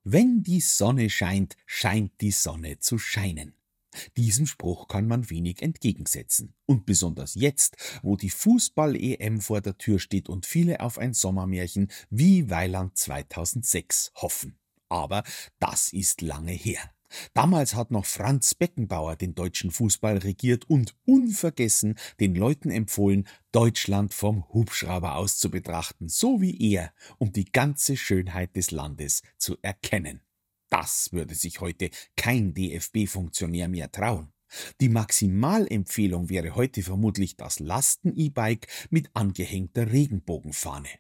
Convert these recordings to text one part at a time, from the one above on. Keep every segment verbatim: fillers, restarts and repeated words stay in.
Wenn die Sonne scheint, scheint die Sonne zu scheinen. Diesem Spruch kann man wenig entgegensetzen. Und besonders jetzt, wo die Fußball-E M vor der Tür steht und viele auf ein Sommermärchen wie Weiland zweitausendsechs hoffen. Aber das ist lange her. Damals hat noch Franz Beckenbauer den deutschen Fußball regiert und unvergessen den Leuten empfohlen, Deutschland vom Hubschrauber aus zu betrachten, so wie er, um die ganze Schönheit des Landes zu erkennen. Das würde sich heute kein D F B-Funktionär mehr trauen. Die Maximalempfehlung wäre heute vermutlich das Lasten-E-Bike mit angehängter Regenbogenfahne.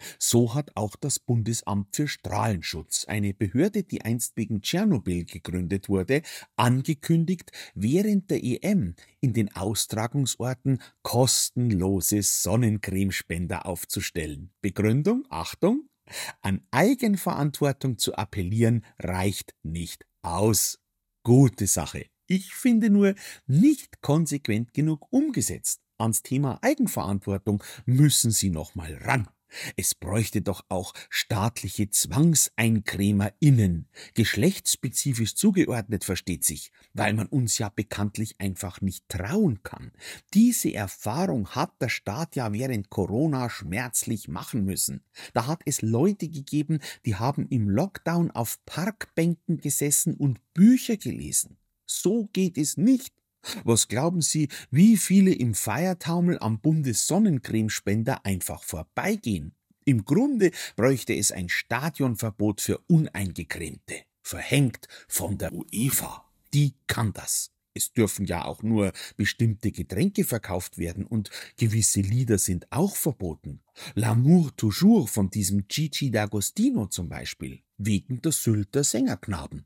So hat auch das Bundesamt für Strahlenschutz, eine Behörde, die einst wegen Tschernobyl gegründet wurde, angekündigt, während der E M in den Austragungsorten kostenlose Sonnencremespender aufzustellen. Begründung, Achtung: An Eigenverantwortung zu appellieren reicht nicht aus. Gute Sache. Ich finde nur nicht konsequent genug umgesetzt. Ans Thema Eigenverantwortung müssen Sie noch mal ran. Es bräuchte doch auch staatliche ZwangseincremerInnen, geschlechtsspezifisch zugeordnet, versteht sich, weil man uns ja bekanntlich einfach nicht trauen kann. Diese Erfahrung hat der Staat ja während Corona schmerzlich machen müssen. Da hat es Leute gegeben, die haben im Lockdown auf Parkbänken gesessen und Bücher gelesen. So geht es nicht. Was glauben Sie, wie viele im Feiertaumel am Bundessonnencremespender einfach vorbeigehen? Im Grunde bräuchte es ein Stadionverbot für Uneingecremte, verhängt von der UEFA. Die kann das. Es dürfen ja auch nur bestimmte Getränke verkauft werden und gewisse Lieder sind auch verboten. L'amour toujours von diesem Gigi D'Agostino zum Beispiel, wegen der Sylter Sängerknaben.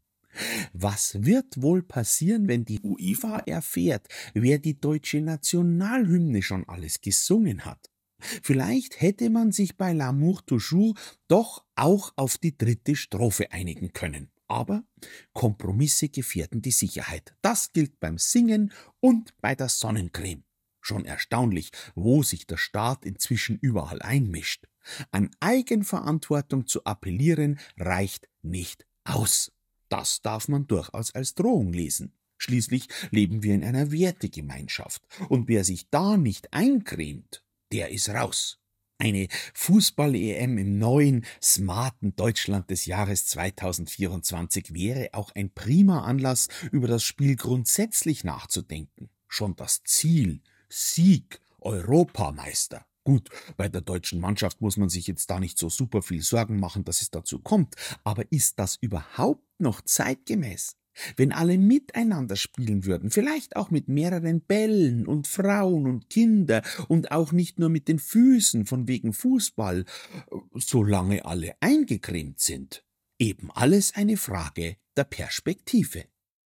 Was wird wohl passieren, wenn die UEFA erfährt, wer die deutsche Nationalhymne schon alles gesungen hat? Vielleicht hätte man sich bei L'amour toujours doch auch auf die dritte Strophe einigen können. Aber Kompromisse gefährden die Sicherheit. Das gilt beim Singen und bei der Sonnencreme. Schon erstaunlich, wo sich der Staat inzwischen überall einmischt. An Eigenverantwortung zu appellieren reicht nicht aus. Das darf man durchaus als Drohung lesen. Schließlich leben wir in einer Wertegemeinschaft. Und wer sich da nicht eincremt, der ist raus. Eine Fußball-E M im neuen, smarten Deutschland des Jahres zweitausendvierundzwanzig wäre auch ein prima Anlass, über das Spiel grundsätzlich nachzudenken. Schon das Ziel, Sieg, Europameister. Gut, bei der deutschen Mannschaft muss man sich jetzt da nicht so super viel Sorgen machen, dass es dazu kommt. Aber ist das überhaupt noch zeitgemäß? Wenn alle miteinander spielen würden, vielleicht auch mit mehreren Bällen und Frauen und Kinder und auch nicht nur mit den Füßen von wegen Fußball, solange alle eingecremt sind. Eben alles eine Frage der Perspektive.